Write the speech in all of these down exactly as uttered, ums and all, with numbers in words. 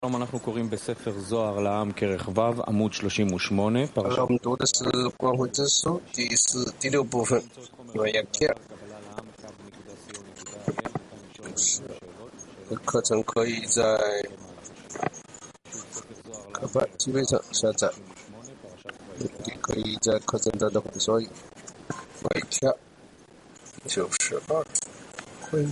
שלום, אנחנו קוראים בספר זוהר לעם כרך ו' עמוד שלושים ושמונה, 我们读的是《光辉之书》第四第六部分，我要看。课程可以在课本基本上下载，也可以在课程当中所以我一跳就是二会。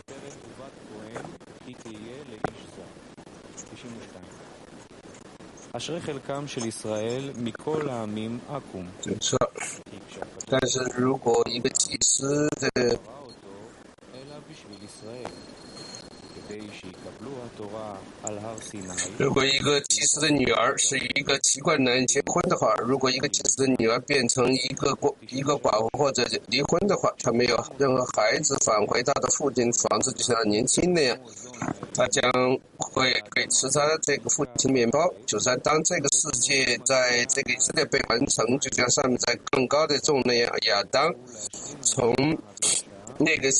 אשרי חלקם של ישראל מכל העמים עקום. 但是如果一个祭司的 אלא בשביל ישראל, כדי שיקבלו התורה על הר סיני. 如果一个祭司的女儿是与一个奇怪男人结婚的话，如果一个祭司的女儿变成一个一个寡妇或者离婚的话，她没有任何孩子返回她的父亲房子，就像年轻那样，她将会给吃他这个父亲面包。就是当这个世界在这个以色列被完成，就像上面在更高的众那样，亚当从那个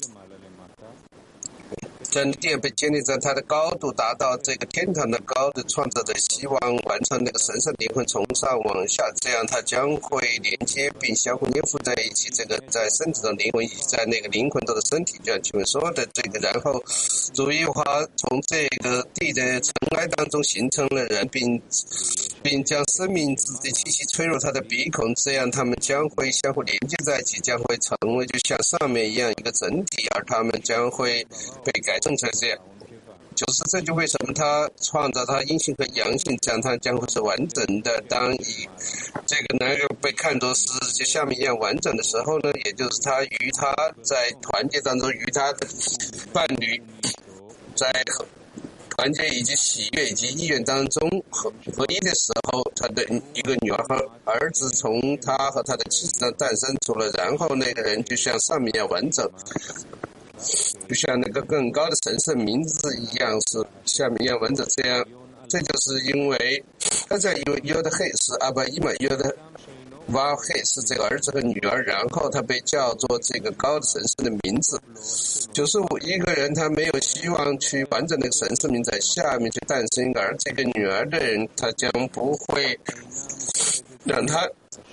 真殿被建立在它的高度达到这个天堂的高度，创造者希望完成那个神圣灵魂从上往下，这样它将会连接并相互粘附在一起。这个在身体的灵魂以及在那个灵魂中的身体，就像前面说的这个，然后主耶和华从这个地的尘埃当中形成了人，并并将生命之的气息吹入他的鼻孔，这样他们将会相互连接在一起，将会成为就像上面一样一个整体，而他们将会被改正成这样。就是这就为什么他创造他阴性和阳性，这样他将会是完整的。当以这个男人被看作是就下面一样完整的时候呢，也就是他与他在团结当中，与他的伴侣在团结以及喜悦以及意愿当中合合一的时候，他的一个女儿和儿子从他和他的妻子上诞生出了，然后那个人就像上面一样完整，就像那个更高的神圣名字一样是下面一样完整。这样，这就是因为他在有有的黑是阿巴伊玛，有的瓦黑是这个儿子和女儿，然后他被叫做这个高的神圣的名字。就是一个人他没有希望去完整的神圣名在下面去诞生一个儿这个女儿的人，他将不会让他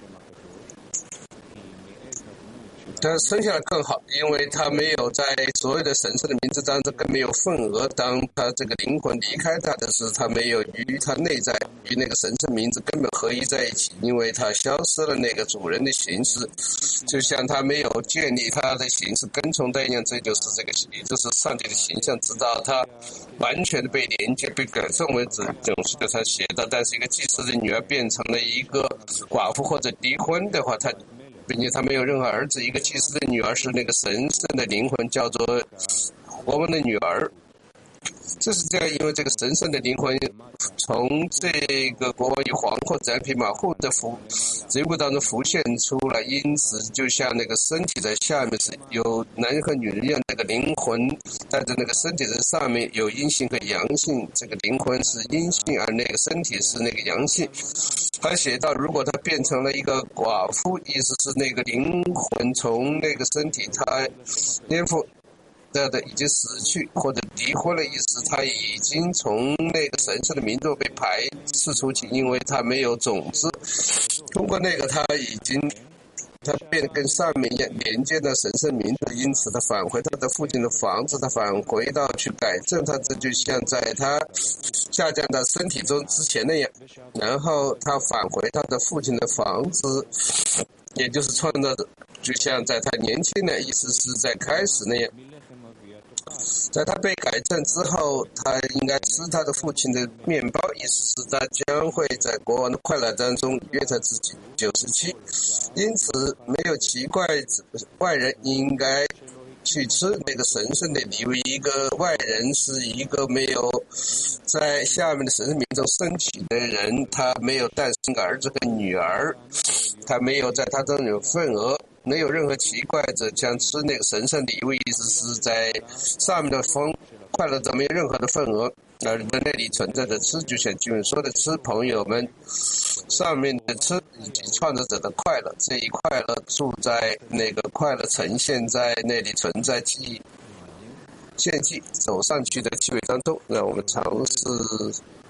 他生下来更好，因为他没有在所有的神圣的名字当中更没有份额。当他这个灵魂离开他的时候，他没有与他内在与那个神圣名字根本合一在一起，因为他消失了那个主人的形式，就像他没有建立他的形式跟从他一样。这就是这个，也就是上帝的形象，直到他完全的被连接、被感受为止。就是他写的，但是一个祭司的女儿变成了一个寡妇或者离婚的话，他并且他没有任何儿子。一个祭司的女儿是那个神圣的灵魂，叫做我们的女儿。这是这样，因为这个神圣的灵魂从这个国王与皇后在匹马户的浮人物当中浮现出来，因此就像那个身体在下面是有男人和女人一样，那个灵魂带着那个身体在上面有阴性和阳性，这个灵魂是阴性，而那个身体是那个阳性。他写到，如果他变成了一个寡妇，意思是那个灵魂从那个身体他颠覆的的已经死去或者离婚了，意思他已经从那个神圣的民族被排斥出去，因为他没有种子。通过那个他已经他变得跟上面一样连接到神圣民族，因此他返回他的父亲的房子，他返回到去改正他，这就像在他下降到身体中之前那样，然后他返回他的父亲的房子，也就是创造者，就像在他年轻的意思是在开始那样。在他被改正之后，他应该吃他的父亲的面包，意思是他将会在国王的快乐当中约他自己九十七。因此没有奇怪，外人应该去吃那个神圣的礼物。一个外人是一个没有在下面的神圣民中升起的人，他没有诞生个儿子和女儿，他没有在他中有份额，没有任何奇怪者将吃那个神圣礼物，意思是在上面的风快乐者没有任何的份额，而在那里存在的吃，就像经文说的吃，朋友们上面的吃以及创造者的快乐，这一快乐住在那个快乐呈现在那里存在记忆献祭走上去的气味当中。让我们尝试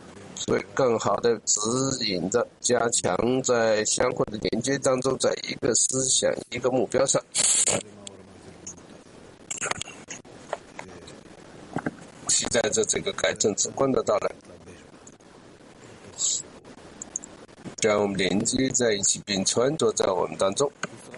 会更好的指引着加强在相互的连接当中，在一个思想一个目标上。期待着这个改正之光的到来，将我们连接在一起并穿着在我们当中。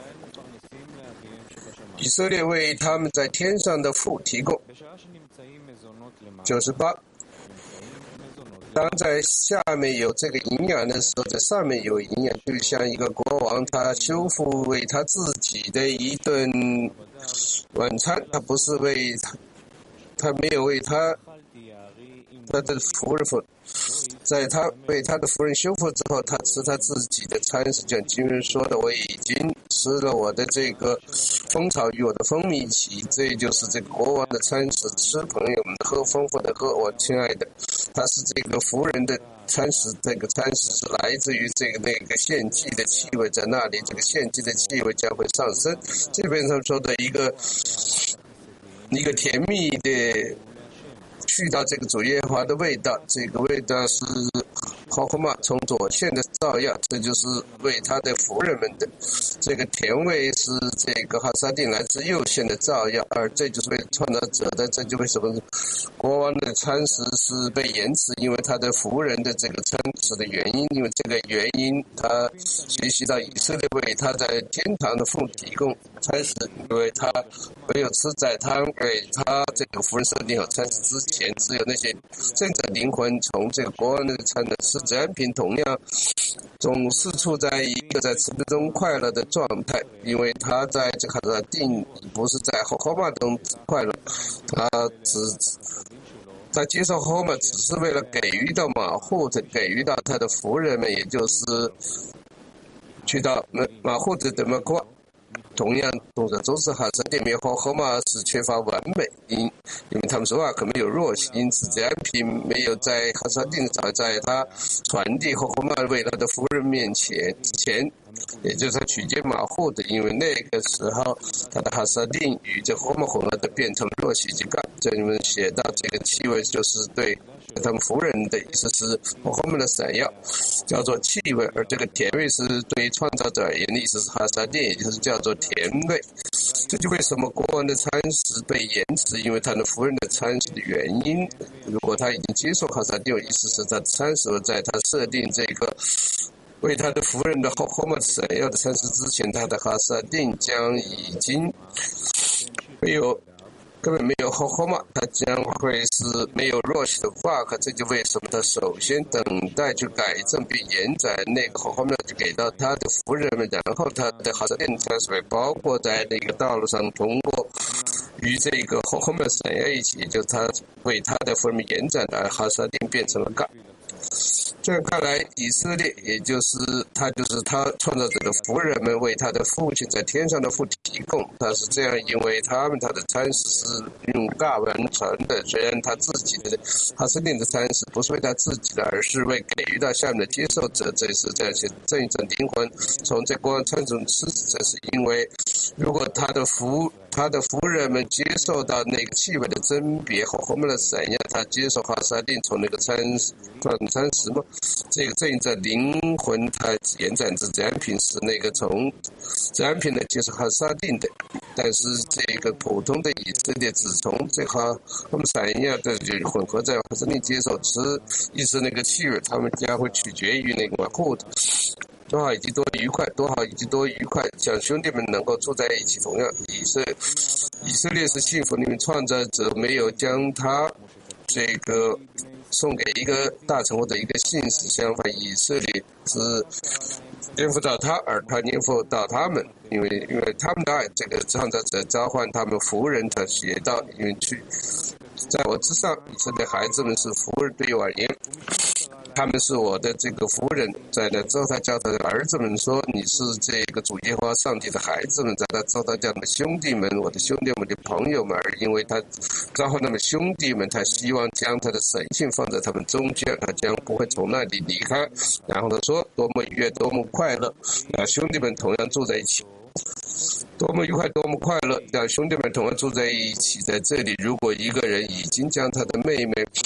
以色列为他们在天上的父提供。九十八，当在下面有这个营养的时候，在上面有营养，就像一个国王，他修复为他自己的一顿晚餐，他不是为他，他没有为他他的夫人服，在他为他的夫人修复之后，他吃他自己的餐食，像经文说的，我已经吃了我的这个蜂巢与我的蜂蜜一起，这就是这个国王的餐食，吃朋友们喝丰富的喝，我亲爱的，他是这个夫人的餐食，这个餐食是来自于这个那个献祭的气味，在那里这个献祭的气味将会上升，这边上说的一个一个甜蜜的去到这个主耶和华的味道，这个味道是好后嘛从左线的照耀，这就是为他的夫人们的这个甜味是这个哈萨丁来自右线的照耀，而这就是为创造者的，这就为什么国王的餐食是被延迟，因为他的夫人的这个餐食的原因，因为这个原因他学习到以色列为他在天堂的父提供餐食，因为他没有吃在他给他这个夫人设定好餐食之前，只有那些真正灵魂从这个国王的餐的吃子安品同样总是处在一个在慈悲中快乐的状态，因为他在这个的定不是在后马中快乐，他只他接受后马只是为了给予到马户的给予到他的夫人们，也就是去到马户的的马国。同样，动作都是哈萨丁面和后马是缺乏完美，因因为他们说话可没有弱性，因此这样品没有在哈萨丁早在他传递和后马为他的夫人面前之前，也就是他取接马户的，因为那个时候他的哈萨丁与这后马混合的变成了弱细及杠。这里面写到这个气味就是对他们夫人的意思是后面的闪耀，叫做气味，而这个甜味是对创造者而言的意思是哈萨丁，也就是叫做甜味。这就为什么国王的餐食被延迟，因为他的夫人的餐食的原因。如果他已经接受哈萨丁，意思是他的餐食在他设定这个为他的夫人的后后面闪耀的餐食之前，他的哈萨丁将已经没有根本没有后后嘛，他将会是没有弱势的 bug， 这就为什么他首先等待去改正并延展那个后后面就给到他的夫人们，然后他的哈萨丁餐食会包括在那个道路上通过与这个后后面闪耀一起，就他为他的夫人们延展的哈萨丁变成了杠。这样看来，以色列也就是他就是他创造者的夫人们为他的父亲在天上的父提供，他是这样，因为他们他的餐食是用尬完成的，虽然他自己的哈萨丁的餐食不是为他自己的，而是为给予到下面的接受者，这是这样些正义者灵魂从这光餐中吃，这是因为如果他的夫他的夫人们接受到那个气味的甄别和后面的闪耀，他接受哈萨丁从那个餐转餐食嘛，这个正义者灵魂他延展至自然品是那个从自然品的接受哈萨丁的，但是这个普通的以色列只从这个他们闪耀的混合在哈萨丁接受吃，意思那个气味，他们将会取决于那个马库的。多好以及多愉快，多好以及多愉快，像兄弟们能够住在一起。同样，以色以色列是幸福，你们创造者没有将他这个送给一个大臣或者一个信使，相反，以色列是颠覆到他，而他颠覆到他们，因为因为他们的爱，这个创造者召唤他们服人，他写到，因为去在我之上，以色列孩子们是服人，对我而言。他们是我的这个夫人，在那之后他叫他的儿子们说，你是这个主耶和华上帝的孩子们，在那之后他叫他的兄弟们，我的兄弟们的朋友们，而因为他召唤他们兄弟们，他希望将他的神性放在他们中间，他将不会从那里离开。然后他说多么愉悦，多么快乐，让兄弟们同样住在一起，多么愉快，多么快乐，让兄弟们同样住在一起。在这里，如果一个人已经将他的妹妹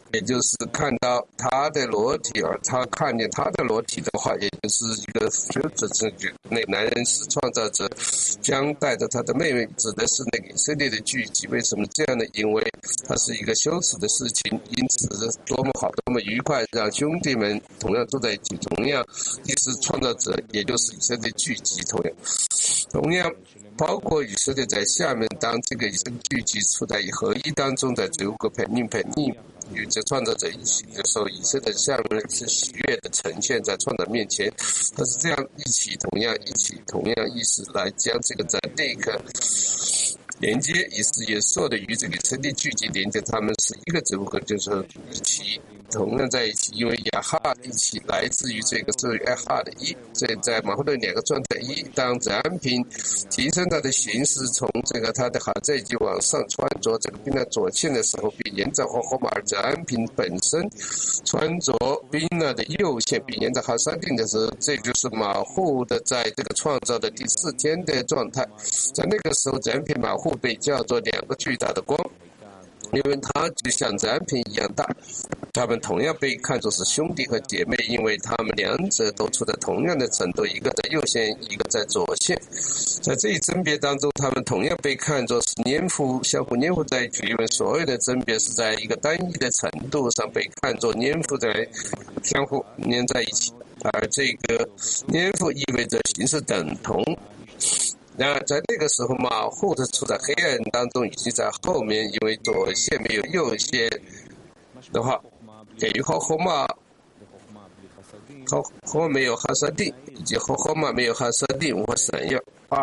也就是看到他的裸体，而他看见他的裸体的话，也就是一个羞耻证据。那个男人是创造者，将带着他的妹妹，指的是那个以色列的聚集。为什么这样呢？因为它是一个羞耻的事情，因此多么好，多么愉快，让兄弟们同样坐在一起。同样，亦是创造者，也就是以色列聚集。同样，同样。包括以色列在下面，当这个以色列聚集处在合一当中，在最后个叛逆叛逆与这创造者一起的时候，以色列下面是喜悦的呈现在创造面前，它是这样一起，同样一起，同样意思来将这个在这个连接，也是也说的与这个以色列聚集连接，他们是一个组合，就是一起。同样在一起，因为亚哈一起来自于这个是亚哈的一，这在马后的两个状态一，当展品提升它的形式，从这个它的哈在以及往上穿着这个冰的左线的时候，并沿着后后马尔展品本身穿着冰了的右线，并沿着哈三定的时候，这就是马户的在这个创造的第四天的状态。在那个时候，展品马户被叫做两个巨大的光。因为它就像展品一样大，他们同样被看作是兄弟和姐妹，因为他们两者都处在同样的程度，一个在右线，一个在左线。在这一甄别当中，他们同样被看作是粘附，相互粘附在一起，因为所有的甄别是在一个单一的程度上被看作粘附在相互粘在一起，而这个粘附意味着形式等同。那在那个时候嘛，或者处在黑暗当中，以及在后面，因为左线没有右线的话，给予后后嘛，后后没有哈萨定，以及后后嘛没有哈萨定无法闪耀。二，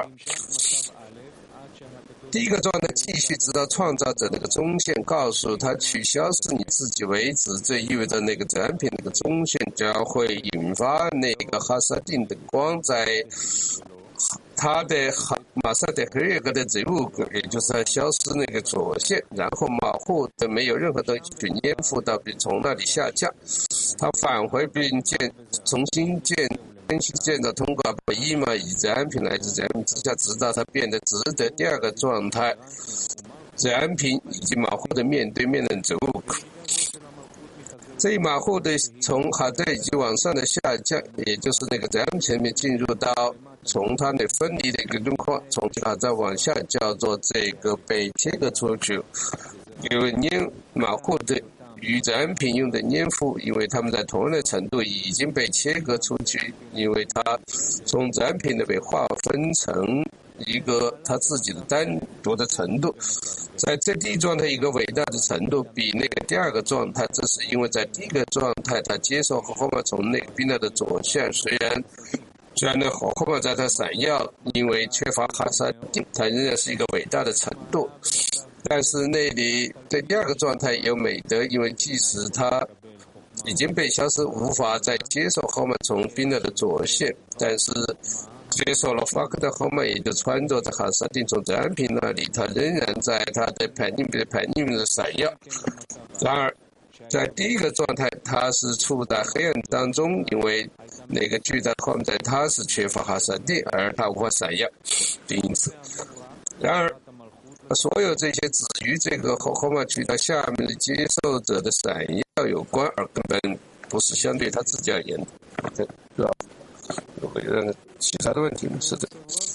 第一个状态继续直到创造者那个中线告诉他取消是你自己为止，这意味着那个展品那个中线将会引发那个哈萨定的光在。它的马上的黑月格的植物格，也就是它消失那个左线，然后马户的没有任何东西去粘附到，并从那里下降，它返回并建重新建重新建造，通过把一嘛以展品来自展品之下，直到它变得值得第二个状态，展品以及马户的面对面的植物。这一马户的从哈在以及往上的下降，也就是那个展品前面进入到从它的分离的一个状况，从哈再往下叫做这个被切割出去，因为粘马户的与展品用的粘附，因为它们在同样的程度已经被切割出去，因为它从展品的被划分成一个它自己的单独的程度，在这第一状态一个伟大的程度比那个第二个状态，这是因为在第一个状态它接受和后面从那个冰岛的左线，虽然虽然呢后面在它闪耀，因为缺乏哈萨定，它仍然是一个伟大的程度，但是那里在第二个状态有美德，因为即使它已经被消失，无法再接受后面从冰岛的左线，但是接受了法克的后面，也就穿着在哈萨定从展品那里，它仍然在它的盘尼的盘尼的闪耀。然而，在第一个状态，它是处在黑暗当中，因为那个巨大的后面在它是缺乏哈萨定，而它无法闪耀，因此，然而，所有这些只与这个后后面巨大下面的接受者的闪耀有关，而根本不是相对他自己而言的，对吧？有没有任何其他的问题吗？是的。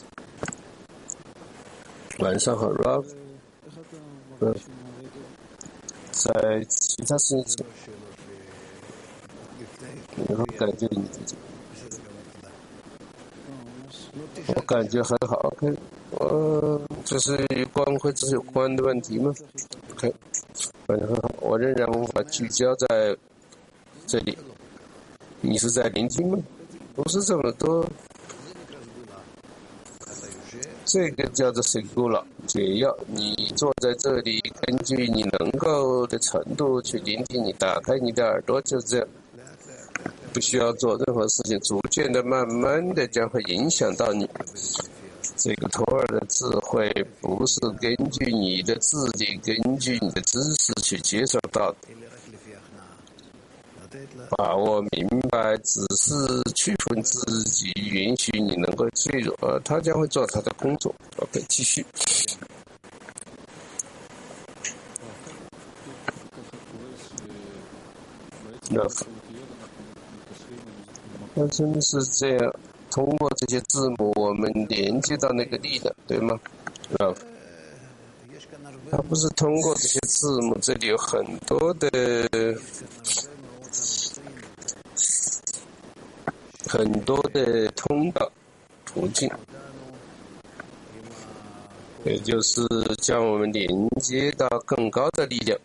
晚上好 ，Rob。嗯，在其他事情上，然后感觉你自己，我感觉很好。OK， 呃，这是与光辉之有关的问题吗 ？OK， 感觉很好。我仍然无法聚焦在这里。你是在聆听吗？不是这么多，这个叫做 segula 解药。你坐在这里，根据你能够的程度去聆听，你打开你的耳朵，就这样，不需要做任何事情，逐渐的、慢慢的将会影响到你。这个托尔的智慧不是根据你的智力、根据你的知识去接受到的。把握明白，只是区分自己，允许你能够脆弱，而他将会做他的工作。OK， 继续。 love。那真的是这样，通过这些字母，我们连接到那个力量，对吗 ？love。它不是通过这些字母，这里有很多的很多的通道途径，也就是将我们连接到更高的力量。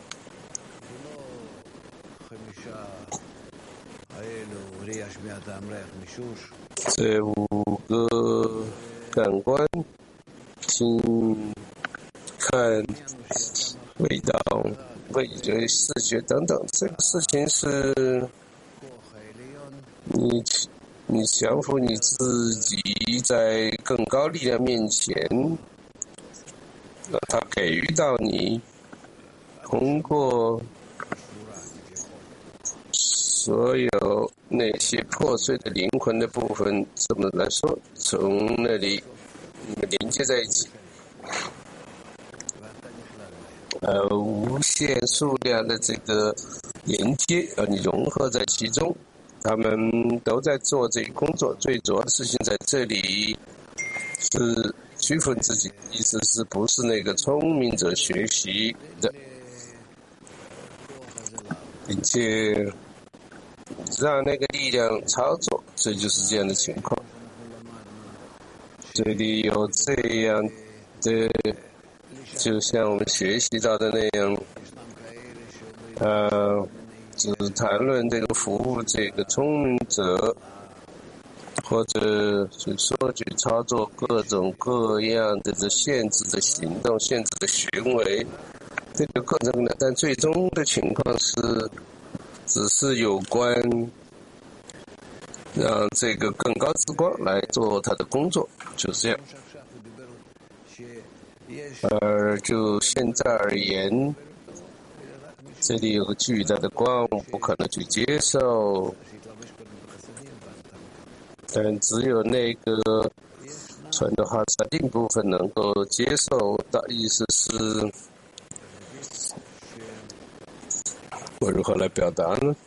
这五个感官，听、看、味道、味觉、视觉等等，这个事情是你你降服你自己在更高力量面前，让它给予到你，通过所有那些破碎的灵魂的部分，这么来说，从那里你们连接在一起。呃，无限数量的这个连接，呃，你融合在其中，他们都在做这个工作。最主要的事情在这里是区分自己，意思是不是那个聪明者学习的，并且让那个力量操作，这就是这样的情况。这里有这样的。就像我们学习到的那样，呃，只谈论这个服务这个聪明者，或者去说去操作各种各样的这限制的行动、限制的行为，这个各种的，但最终的情况是，只是有关让这个更高之光来做他的工作，就是这样。而就现在而言，这里有个巨大的光，不可能去接受，但只有那个传的哈萨丁部分能够接受的意思是，我如何来表达呢？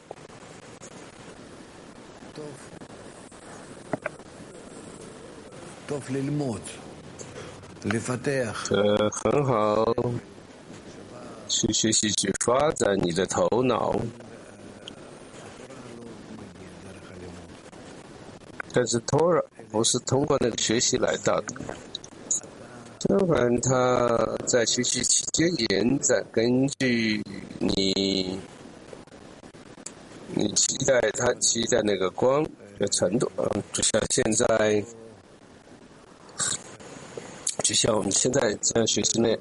呃，很好，去学习，去发展你的头脑。但是 Torah 不是通过那个学习来到的，相反，它在学习期间延展，根据你你期待它期待那个光的程度啊，就像现在。就像我们现在这样学习那样，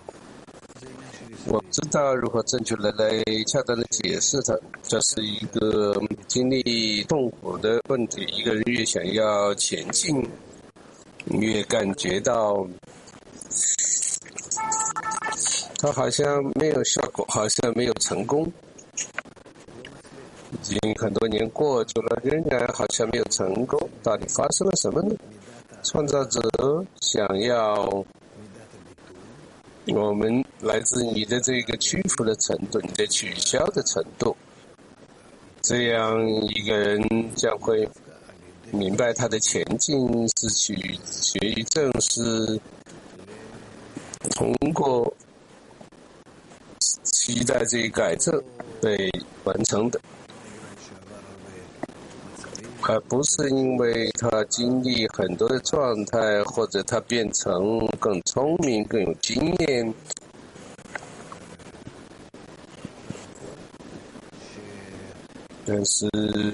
我知道如何正确的来恰当的解释它。这是一个经历痛苦的问题。一个人越想要前进，越感觉到他好像没有效果，好像没有成功。已经很多年过去了，仍然好像没有成功。到底发生了什么呢？创造者想要我们来自你的这个屈服的程度，你的取消的程度，这样一个人将会明白他的前进是取决于正是通过期待这一改正被完成的，而不是因为他经历很多的状态，或者他变成更聪明、更有经验。但是，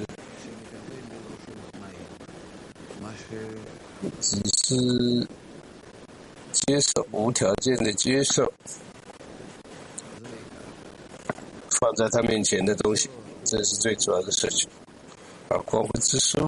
只是接受，无条件的接受，放在他面前的东西，这是最主要的事情。而光辉之书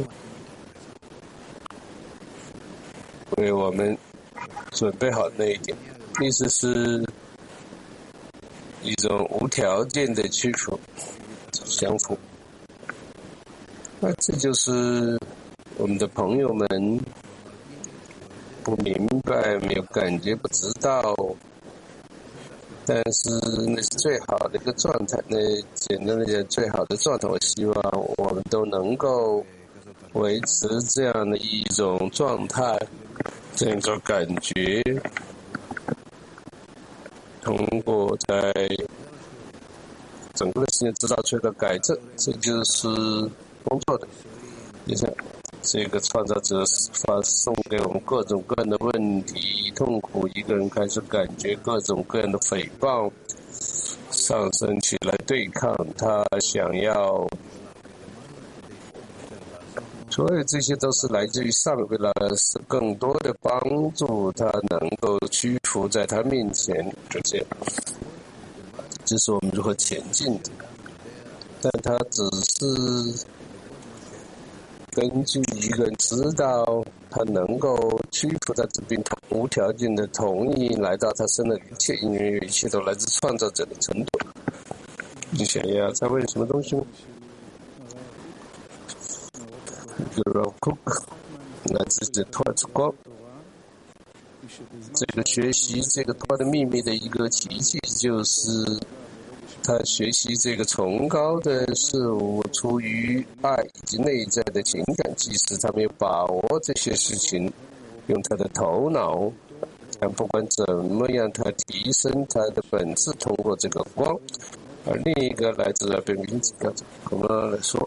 为我们准备好那一点，意思是一种无条件的屈服、降服。那这就是我们的朋友们不明白、没有感觉、不知道， 但是那是最好的一个状态，那简单的讲，最好的状态，我希望我们都能够维持这样的一种状态，这样一种感觉，通过在整个的事情制造出一个改正，这就是工作的。你看，这个创造者发送给我们各种各样的问题、痛苦，一个人开始感觉各种各样的诽谤上升起来，对抗他想要，所以这些都是来自于上位了，是更多的帮助他能够屈服在他面前，就这样。这是我们如何前进的，但他只是根据一个人知道他能够屈服在这边，无条件的同意来到他身的一切，因为一切都来自创造者的程度。你想要再问什么东西吗？来自这托之光，这个学习这个托的秘密的一个奇迹，就是他学习这个崇高的事物，出于爱以及内在的情感，即使他没有把握这些事情，用他的头脑，但不管怎么样，他提升他的本质，通过这个光。而另一个来自那边名字叫做我们来说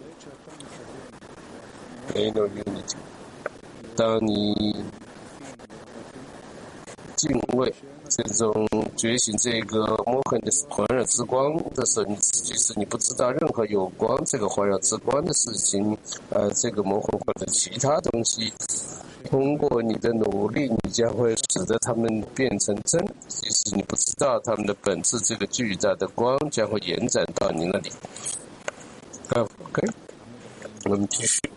，inner unity。当你敬畏这种觉醒这个摩诃的环绕之光的时候，你其实你不知道任何有光这个环绕之光的事情，呃，这个摩诃或者其他东西，通过你的努力，你将会使得它们变成真。其实你不知道它们的本质，这个巨大的光将会延展到你那里。OK， 我们继续。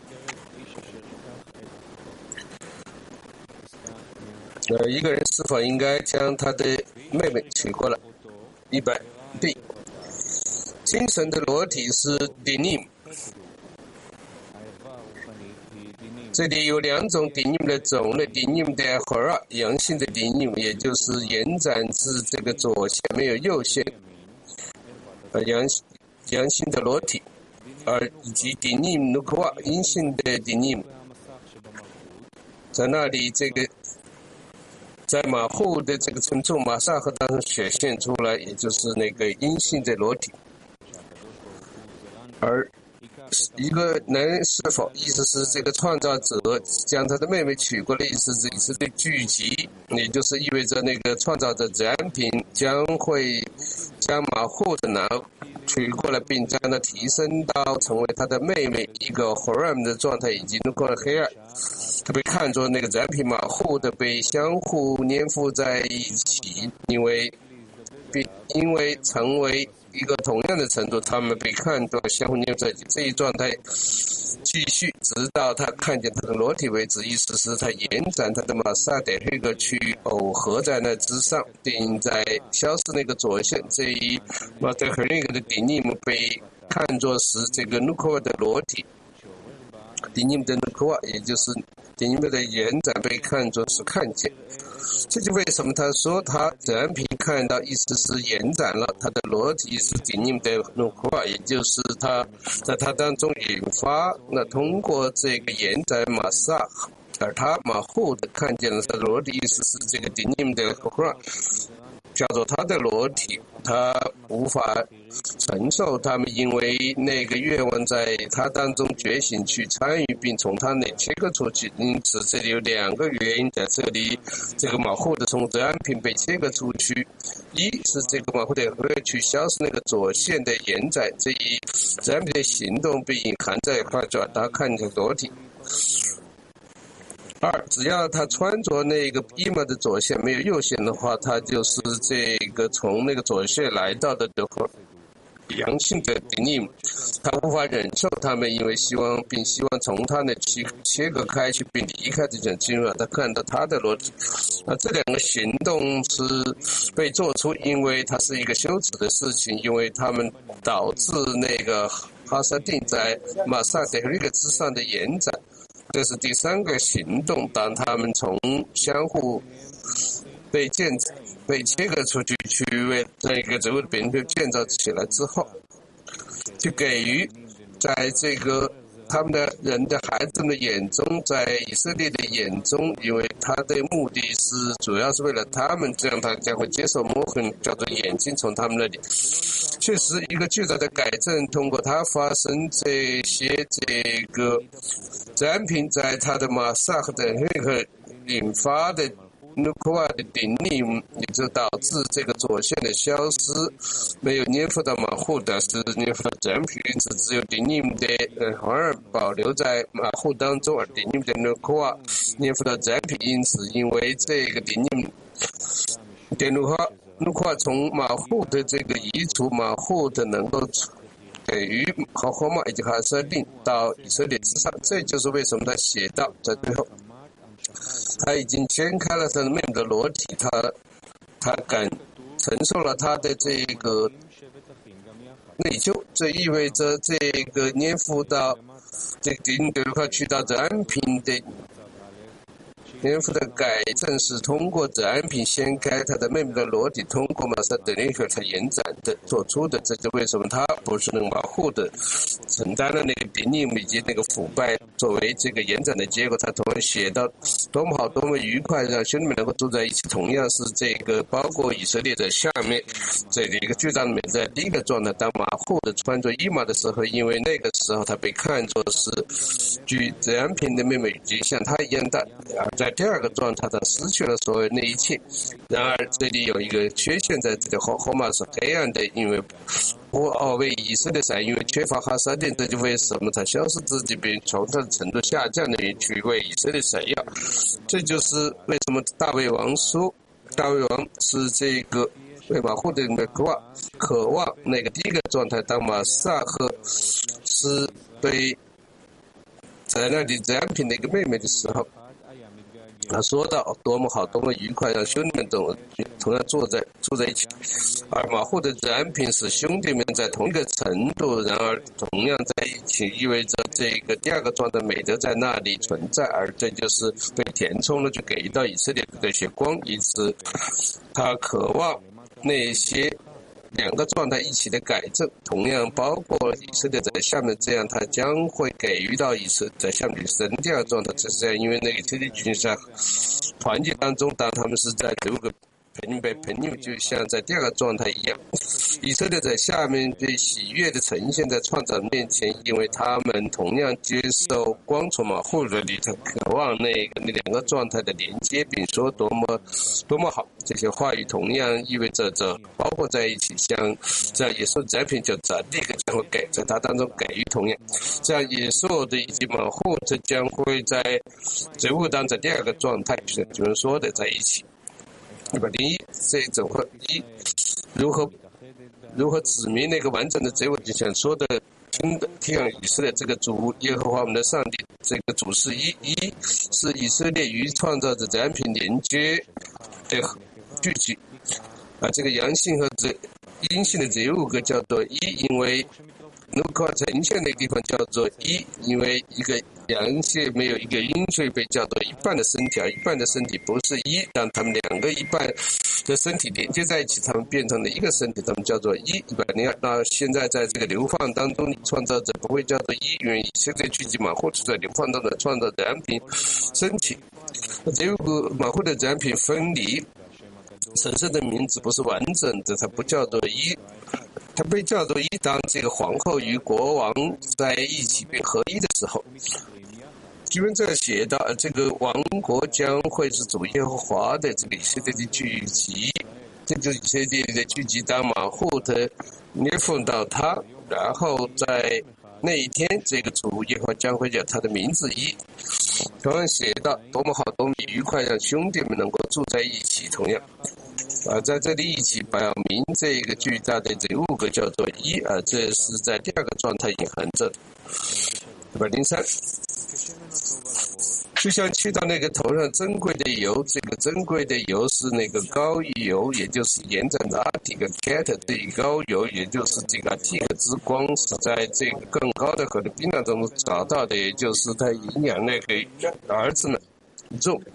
呃，一个人是否应该将他的妹妹娶过来？一百 B， 精神的裸体是 dinim， 这里有两种 dinim 的种类 ，dinim 的 hora 阳性的 dinim， 也就是延展至这个左线没有右线，呃阳阳性的裸体，而以及 dinim nukwa 阴性的 dinim， 在那里这个。在马户的这个层次马萨和当中显现出来，也就是那个阴性的裸体。而一个男人是否意思是这个创造者将他的妹妹娶过来，意思是是对聚集，也就是意味着那个创造者自然品将会将马户的男娶过来，并将它提升到成为他的妹妹一个 Horam 的状态，以及过了黑暗。他被看作那个展品马户的被相互粘附在一起，因为并因为成为一个同样的程度，他们被看作相互粘附在一起。这一状态继续直到他看见他的裸体为止，意思是他延展他的马萨德黑格去耦合在那之上，并在消失那个左线。这一马德赫那个的迪尼姆被看作是这个努科瓦的裸体，迪尼姆的努科瓦也就是迪尼姆的延展被看作是看见。这就为什么他说他自然皮看到意思是延展了他的裸体是迪尼姆的努科瓦，也就是他在他当中引发，那通过这个延展马萨，而他马后的看见了他的裸体意思是这个迪尼姆的努科瓦，叫做他的裸体，他无法承受他们因为那个愿望在他当中觉醒去参与并从他内切割出去，因此这里有两个原因在这里，这个马后的从自然品被切割出去，一是这个马后的去消失那个左线的延展，这一自然品的行动被隐含在快转他看见裸体。二，只要他穿着那个伊玛的左线没有右线的话，他就是这个从那个左线来到的阳性的迪尼姆，他无法忍受他们，因为希望并希望从他那切切割开去并离开这种进入，他看到他的裸体。那这两个行动是被做出，因为它是一个羞耻的事情，因为他们导致那个哈萨定在马萨德瑞克之上的延展。这是第三个行动，当他们从相互被建被切割出去，去为这个植物的扁平建造起来之后，就给予在这个他们的人的孩子们的眼中，在以色列的眼中，因为他的目的是主要是为了他们，这样他将会接受摩痕，叫做眼睛从他们那里。确实，一个巨大的改正，通过它发生这些这个展品，在他的马萨克的那个引发的努克瓦的顶力，也就导致这个左线的消失，没有粘附到马户的，是粘附到展品，因此只有顶力的呃反而保留在马户当中，而顶力的努克瓦粘附到展品，因此因为这个顶力的努克瓦。努克瓦从马户的这个移除，马户的能够给予和荷马以及哈设定到以色列之上，这就是为什么他写到在最后，他已经掀开了他的面的裸体，他他敢承受了他的这个内疚，这意味着这个粘附到这个顶德克去到展品的。粘附的改正是通过展品掀开它的妹妹的裸体，通过马萨德林克才延展的做出的，这就为什么他不是能保护的，承担了那个顶力以及那个腐败作为这个延展的结果。他同样写到多么好多么愉快，让兄弟们能够住在一起，同样是这个包括以色列在下面这里一个巨大的美，在第一个状态当马户的穿着衣码的时候，因为那个时候他被看作是举展品的妹妹以及像他一样大，在第二个状态，他失去了所有那一切。然而，这里有一个缺陷，在这里后后面是黑暗的，因为不奥为以色列神，因为缺乏哈萨丁，这就为什么他消失自己，并从他的程度下降的去为以色列神要。这就是为什么大卫王说，大卫王是这个为保护的那个渴望，渴望那个第一个状态，当马萨赫是被在那里展品的一个妹妹的时候。他说到多么好，多么愉快，让兄弟们同同样坐在住在一起。而马户的展品使兄弟们在同一个程度，然而同样在一起，意味着这个第二个状态美德在那里存在，而这就是被填充了，就给到以色列的这些光。因此，他渴望那些两个状态一起的改正，同样包括以色列在下面，这样他将会给予到以色列在下面神第二个状态，只是这样，因为那个以色列军在团结当中，当他们是在这个朋被朋友，就像在第二个状态一样，以色列在下面被喜悦的呈现在创造面前，因为他们同样接受光从马户的里头，渴望那个那两个状态的连接，并说多么多么好。这些话语同样意味着这包括在一起，像这样野兽展品就在立刻将会给在它当中给予同样，这样野兽的以及马户这将会在植物当在第二个状态，就是我们说的在一起。一百零一，这种会一如何如何指明那个完整的结果？就想说的，听听以色列这个主耶和华我们的上帝，这个主是一，一是以色列与创造者展品连接的聚集，啊，这个阳性和这阴性的这五个叫做一，因为努克瓦呈现的地方叫做一，因为一个阳性没有一个阴，所以被叫做一半的身体，而一半的身体不是一，让他们两个一半的身体连接在一起，他们变成了一个身体，他们叫做一。一百零二，那现在在这个流放当中，创造者不会叫做一，因为现在聚集马或者在流放当中的创造展品身体，这个马或者展品分离。神圣的名字不是完整的，它不叫做一，它被叫做一。当这个皇后与国王在一起并合一的时候，经文这写到，这个王国将会是主耶和华的这个以色列的聚集，这就是以色列的聚集当马户的捏附到他，然后在那一天，这个主耶和华将会叫他的名字一。同样写到多么好，多么愉快，让兄弟们能够住在一起。同样，啊，在这里一起表明这个巨大的这五个叫做一，啊，这是在第二个状态隐含着。一百零三，就像去到那个头上珍贵的油，这个珍贵的油是那个高油，也就是延展的阿提克 cat 这一高油，也就是这个阿提克之光，是在这个更高的河的冰浪中找到的，也就是他营养那个儿子们重。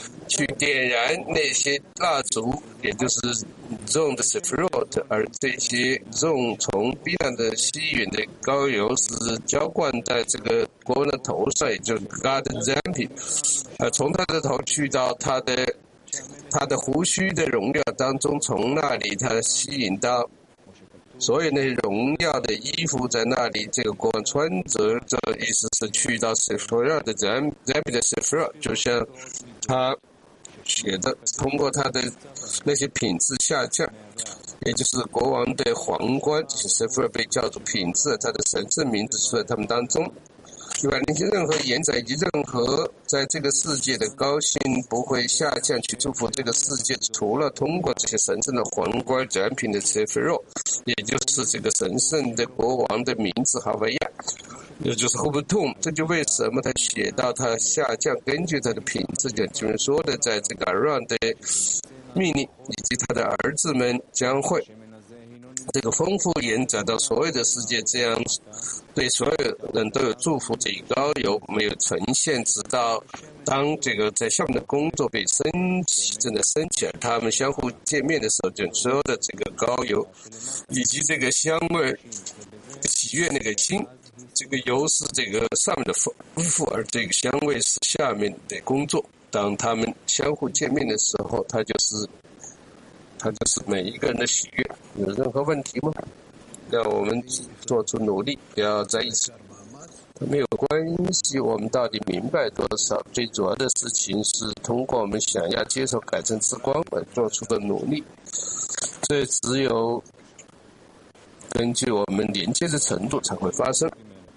去点燃那些蜡烛，也就是 Zon 的 Sefirot， 而这些 Zon 从避难的吸引的膏油是浇灌在这个国王的头上，也就是 God Zampi， 呃，从他的头去到他的他的胡须的荣耀当中，从那里他吸引到所有那荣耀的衣服在那里，这个国王穿着，这意思是去到 Sefirot 的 Zampi 的 Sefirot， 就像他写的，通过他的那些品质下降，也就是国王的皇冠，这些 Sefirot 被叫做品质，他的神圣名字出在他们当中。对吧？那些任何延展以及任何在这个世界的高兴不会下降去祝福这个世界，除了通过这些神圣的皇冠展品的 Sefirot， 也就是这个神圣的国王的名字哈维亚，也就是 Hubatum。这就为什么他写到他下降，根据他的品质，就是说的，在这个 Aron 的命令以及他的儿子们将会这个丰富延展到所有的世界，这样对所有人都有祝福。这一膏油没有呈现，直到当这个在下面的工作被升起，真的升起来，他们相互见面的时候，就所有的这个膏油以及这个香味喜悦那个心，这个油是这个上面的夫妇，而这个香味是下面的工作。当他们相互见面的时候，他就是他就是每一个人的喜悦。有任何问题吗？让我们做出努力，不要在一起。没有关系，我们到底明白多少？最主要的事情是通过我们想要接受改正之光而做出的努力。这只有根据我们连接的程度才会发生。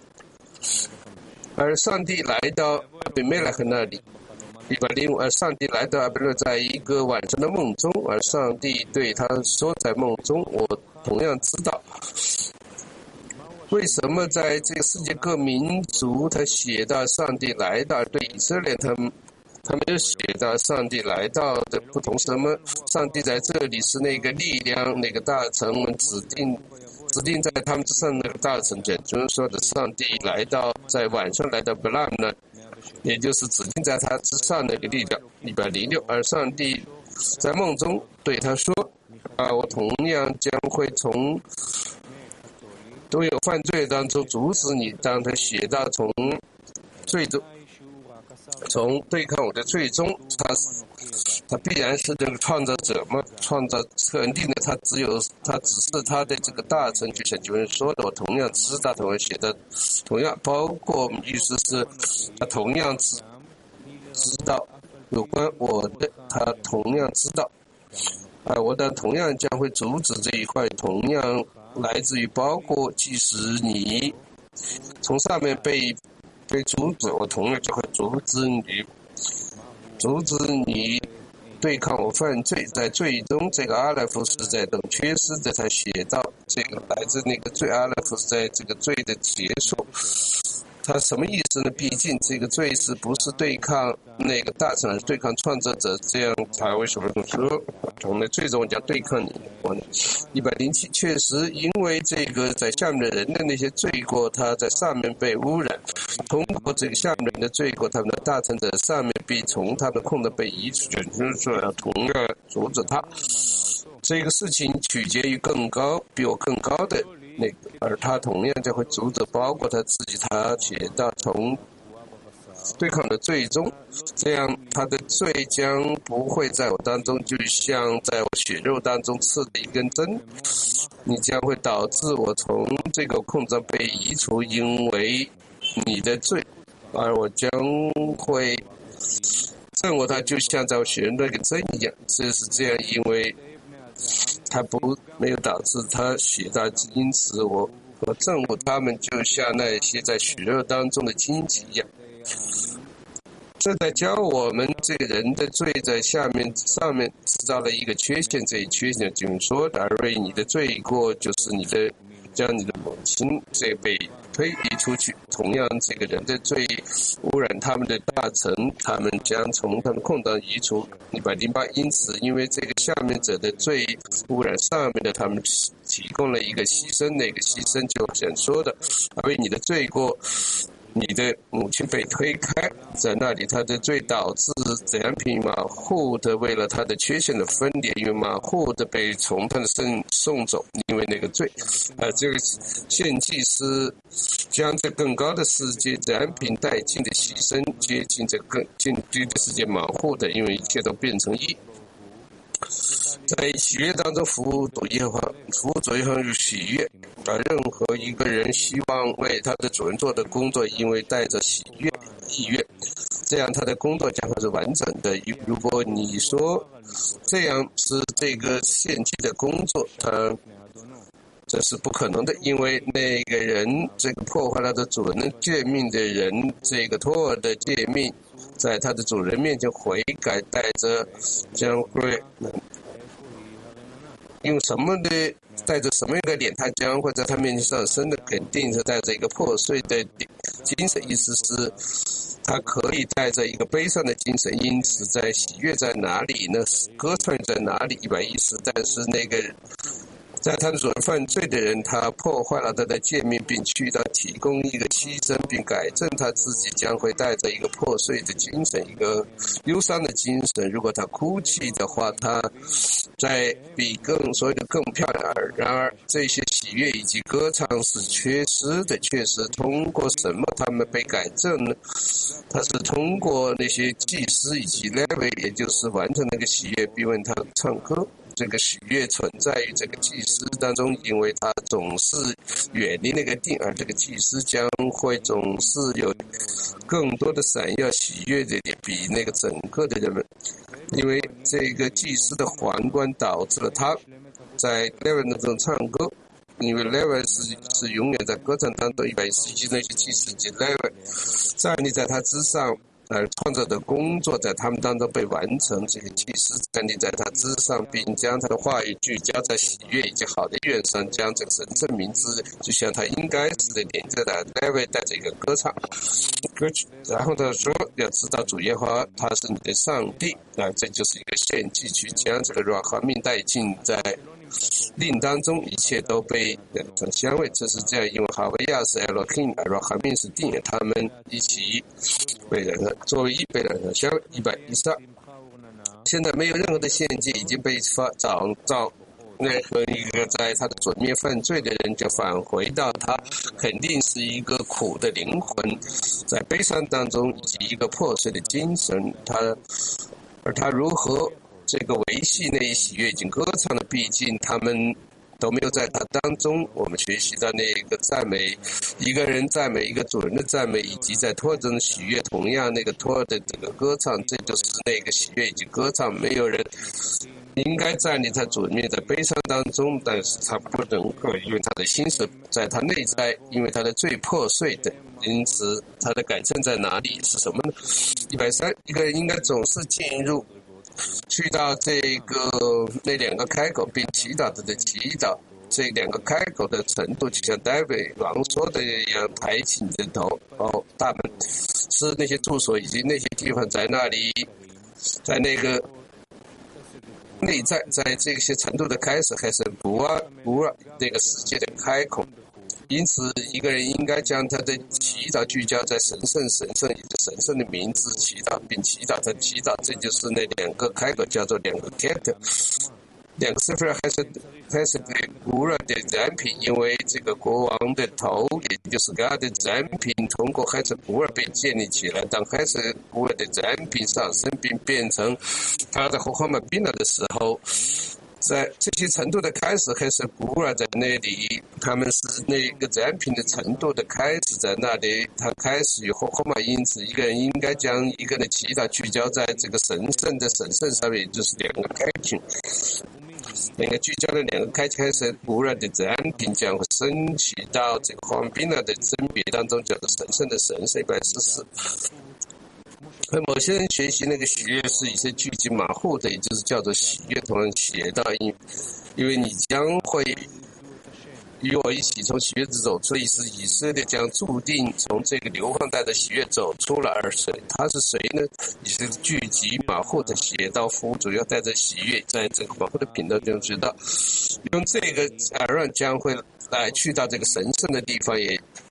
而上帝来到阿比梅勒克那里。一百零五，而上帝来到阿比勒在一个晚上的梦中，而上帝对他说，在梦中我同样知道为什么在这个世界各民族他写到上帝来到，对以色列他们他没有写到上帝来到的不同，什么上帝在这里是那个力量，那个大臣们指定指定在他们之上那个大臣，就是说的上帝来到在晚上来到布拉姆呢，也就是指定在他之上的一个力量。一百零六，而上帝在梦中对他说：“啊，我同样将会从都有犯罪当中阻止你。”当他写到从罪中，从对抗我的最终，他他必然是这个创造者嘛，创造肯定的，他只有他只是他的这个大臣，就像经文说的，我同样知道，同样写的，同样包括意思是，他同样知知道有关我的，他同样知道，啊，我的同样将会阻止这一块，同样来自于包括，即使你从上面被被阻止，我同样就会阻止你，阻止你对抗我犯罪。在最终，这个阿莱夫是在等缺失的，他写到这个来自那个罪，阿莱夫是在这个罪的结束。他什么意思呢？毕竟这个罪是不是对抗那个大臣，而是对抗创造者？这样他为什么说从那最终讲对抗你？我一百零七确实，因为这个在下面的人的那些罪过，他在上面被污染，通过这个下面人的罪过，他们的大臣在上面必从他们的空的被移除，就是说要同样阻止他。这个事情取决于更高，比我更高的那个，而他同样将会阻止，包括他自己，他写到从对抗的最终，这样他的罪将不会在我当中，就像在我血肉当中刺的一根针，你将会导致我从这个空中被移除，因为你的罪，而我将会憎恶他，就像在我血肉那根针一样。这是这样，因为他不没有导致他写到，因此我我憎恶他们，就像那些在血肉当中的荆棘一样。这在教我们这个人的罪在下面上面制造了一个缺陷，这一缺陷就是说，而为你的罪过就是你的将你的母亲这被推移出去，同样这个人的罪污染他们的大臣，他们将从他们空档移除一百零八。因此因为这个下面者的罪污染上面的，他们提供了一个牺牲，那个牺牲就像说的，而为你的罪过你的母亲被推开，在那里他的罪导致怎样平马户的为了他的缺陷的分裂，因为马户的被从他的身送走，因为那个罪，啊，这个献祭是将这更高的世界燃品带进的牺牲接近这更近低的世界马户的，因为一切都变成一。在喜悦当中服务主耶和华，服务主耶和华有喜悦，而任何一个人希望为他的主人做的工作，因为带着喜悦意愿，这样他的工作将会是完整的。如果你说这样是这个献祭的工作，他这是不可能的，因为那个人这个破坏了他的主人的诫命的人，这个托尔的诫命在他的主人面前悔改，带着将会用什么的带着什么一个脸，他将会在他面前上升的，肯定是带着一个破碎的精神，意思是他可以带着一个悲伤的精神，因此在喜悦在哪里呢？歌唱在哪里？一百一十，但是那个在他的主人犯罪的人，他破坏了他的诫命，并去到提供一个牺牲，并改正他自己，将会带着一个破碎的精神，一个忧伤的精神。如果他哭泣的话，他在比更所谓的更漂亮。然而，这些喜悦以及歌唱是缺失的，确实通过什么他们被改正呢？他是通过那些祭司以及 Levi， 也就是完成那个喜悦，并为他唱歌。这个喜悦存在于这个祭司当中，因为他总是远离那个定，而这个祭司将会总是有更多的闪耀喜悦的点，比那个整个的人们，因为这个祭司的皇冠导致了他在 Levi 当中唱歌，因为 Levi 是是永远在歌唱当中，一百一十一那些祭司及 Levi 站立在他之上。而创造的工作在他们当中被完成，这个祭司站立在他之上，并将他的话语聚焦在喜悦以及好的愿上，将这个神圣名字就像他应该是的连着的 Levi 带着一个歌唱歌曲，然后他说要知道主耶和华他是你的上帝，啊，这就是一个献祭，去将这个软和命带进在令当中，一切都被两成相位，这是这样，因为哈维亚是 Elohim， 软和命是定，他们一起被人作为一被人相一百一十二。现在没有任何的献祭已经被发找到任何一个在他的左面犯罪的人，就返回到他肯定是一个苦的灵魂，在悲伤当中以及一个破碎的精神，他而他如何这个维系那一喜悦已经歌唱了，毕竟他们都没有在他当中。我们学习到那个赞美，一个人赞美一个主人的赞美，以及在托尔中的喜悦，同样那个托尔的这个歌唱，这就是那个喜悦以及歌唱。没有人应该站立在主人面在悲伤当中，但是他不能够，因为他的心是在他内在，因为他的最破碎的，因此他的改正在哪里是什么呢？一百三，一个人应该总是进入去到这个那两个开口，并祈祷他的祈祷，这两个开口的程度，就像戴维王说的一样，抬起你的头哦，大门是那些住所以及那些地方在那里，在那个内在，在这些程度的开始，开始不二不二那个世界的开口。因此，一个人应该将他的祈祷聚焦在神圣、神圣以及神圣的名字祈祷，并祈祷他祈祷，这就是那两个开口，叫做两个 cat， 两个 sefer 还是还是对古尔的展品，因为这个国王的头，也就是他的展品，通过还是古尔被建立起来。当还是古尔的展品上升并变成他的后后面变了的时候。在这些程度的开始，开始古尔在那里，他们是那个展品的程度的开始在那里，他开始以后后嘛，因此一个人应该将一个人的祈祷聚焦在这个神圣的神圣上面，也就是两个开品，两个聚焦的两个开开始古尔的展品将会升起到这个黄宾尔的甄别当中，叫做神圣的神圣一百四十。而某些人学习那个喜悦是一些聚集马户的，也就是叫做喜悦，同样写到因，因为你将会与我一起从喜悦之走出，意思以色列将注定从这个流放带的喜悦走出了，而谁他是谁呢？也是聚集马户的写到夫主要带着喜悦，在这个马户的频道中知道，用这个而让将会来去到这个神圣的地方，也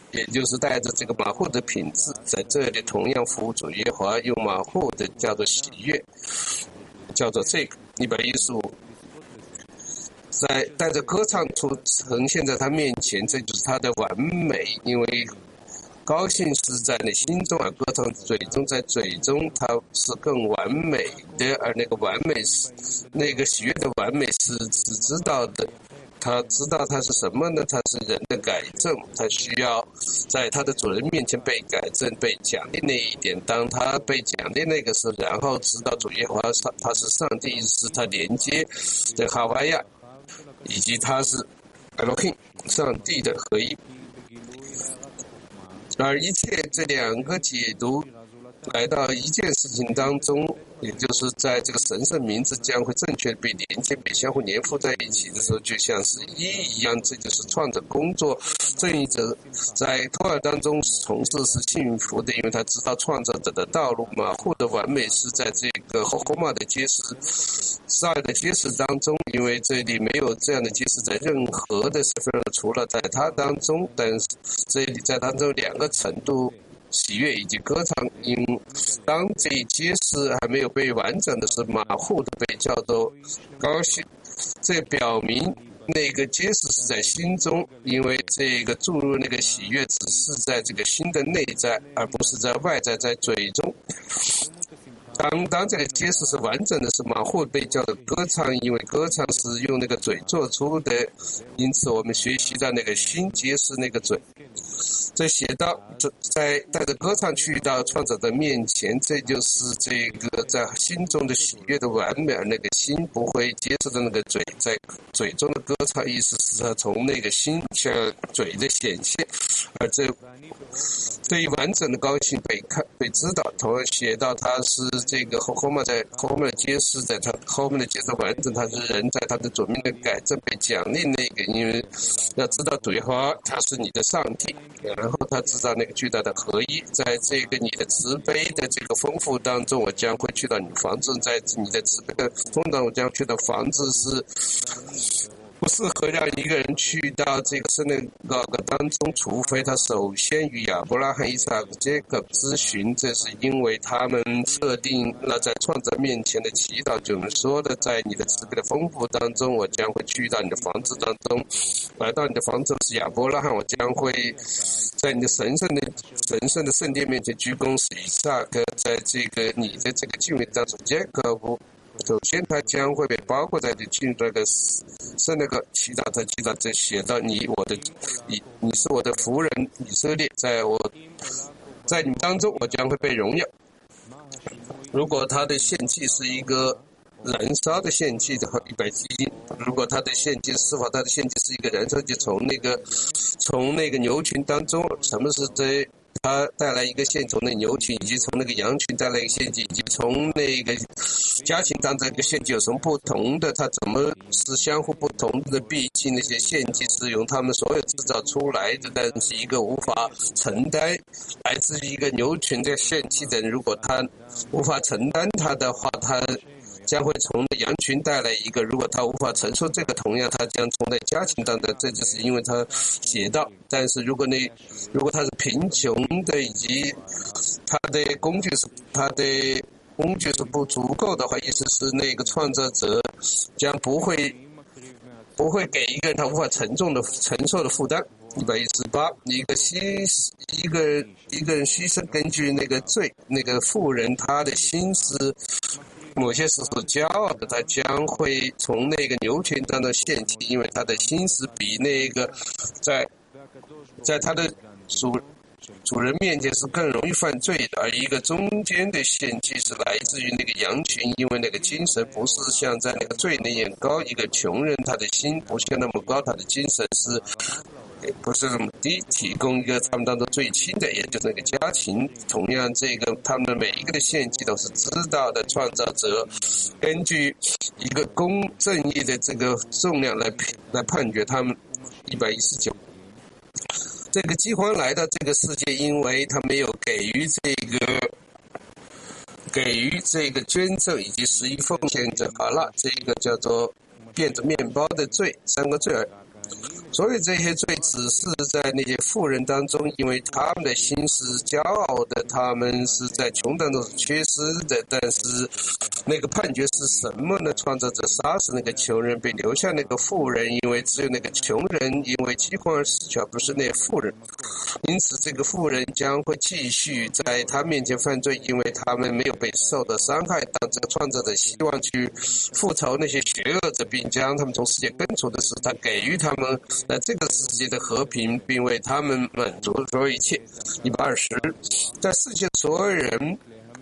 也就是带着这个马户的品质，在这里同样服务主耶和华，用马户的叫做喜悦，叫做这个一百一十五，在带着歌唱出呈现在他面前，这就是他的完美，因为高兴是在你心中，而歌唱嘴中，在嘴中它是更完美的，而那个完美是那个喜悦的完美是只知道的。他知道他是什么呢？他是人的改正，他需要在他的主人面前被改正、被奖励那一点。当他被奖励那个时候，然后知道主耶和华他是上帝，是他连接的哈瓦亚，以及他是 Elohim 上帝的合一。而一切这两个解读来到一件事情当中，也就是在这个神圣名字将会正确被连接、被相互粘附在一起的时候，就像是一一样，这就是创造工作。正义者在托尔当中从事是幸福的，因为他知道创造者的道路嘛。马户的完美是在这个后后马的揭示、赛的揭示当中，因为这里没有这样的揭示在任何的身份，除了在他当中，但是这里在当中两个程度。喜悦以及歌唱，因当这一揭示还没有被完整的是马户的被叫做高兴，这表明那个揭示是在心中，因为这个注入那个喜悦只是在这个心的内在，而不是在外在，在嘴中。当当这个揭示是完整的是马户被叫做歌唱，因为歌唱是用那个嘴做出的，因此我们学习到那个心揭示那个嘴。这写到在带着歌唱去到创造者面前，这就是这个在心中的喜悦的完美，而那个心不会接受的那个嘴，在嘴中的歌唱意思是他从那个心向嘴的显现，而这对于完整的高兴被看被知道。同样写到他是这个后后面在后面的揭示，在他后面的揭示完整，他是人在他的左面的改正被奖励那个，因为要知道主耶和华他是你的上帝，然后他知道那个巨大的合一，在这个你的慈悲的这个丰富当中，我将会去到你房子，在你的慈悲的丰富当中，我将去到房子是不适合让一个人去到这个圣殿那个当中，除非他首先与亚伯拉罕、以撒、这个咨询。这是因为他们设定了在创造面前的祈祷，就我们说的，在你的慈悲的丰富当中，我将会去到你的房子当中，来到你的房子是亚伯拉罕，我将会在你的神圣的神圣的圣殿面前鞠躬，是以撒跟在这个你的这个敬畏当中，这个不。首先，他将会被包括在这进入这个是那个祈祷的祈祷，这写到你我的你你是我的仆人以色列，在我在你们当中，我将会被荣耀。如果他的献祭是一个燃烧的献祭的话，一百基金；如果他的献祭是否他的献祭是一个燃烧，就从那个从那个牛群当中，什么是这？他带来一个献，从那牛群，以及从那个羊群带来一个献祭，以及从那个家禽当中一个献祭有什么不同的？它怎么是相互不同的？毕竟那些献祭是由他们所有制造出来的，但是一个无法承担来自于一个牛群的献祭的人，如果他无法承担它的话，他将会从羊群带来一个，如果他无法承受这个，同样他将从那家禽当中，这就是因为他写到。但是如果你如果他是贫穷的，以及他的工具是他的工具是不足够的话，意思是那个创造者将不会不会给一个人他无法承重的承受的负担。一百一十八，一个牺一个一个人牺牲，根据那个罪，那个妇人他的心思。某些时候骄傲的，他将会从那个牛群当中献祭，因为他的心思比那个在在他的主主人面前是更容易犯罪的。而一个中间的献祭是来自于那个羊群，因为那个精神不是像在那个罪那样高，一个穷人他的心不像那么高，他的精神是不是这么低，提供一个他们当中最轻的，也就是那个家禽。同样，这个他们每一个的献祭都是知道的，创造者根据一个公正义的这个重量来来判决他们。一百一十九，这个饥荒来到这个世界，因为他没有给予这个给予这个捐赠以及十一奉献者好了，这个叫做变着面包的罪，三个罪儿。 所以这些罪只是在那些富人当中，因为他们的心是骄傲的，他们是在穷当中是缺失的。但是那个判决是什么呢？创造者杀死那个穷人，被留下那个富人，因为只有那个穷人因为饥荒而死去，而不是那富人。因此这个富人将会继续在他面前犯罪，因为他们没有被受到伤害。当这个创造者希望去复仇那些邪恶者，并将他们从世界根除的时候，他给予他们在这个世界的和平，并为他们满足所有一切。一百二十，在世界所有人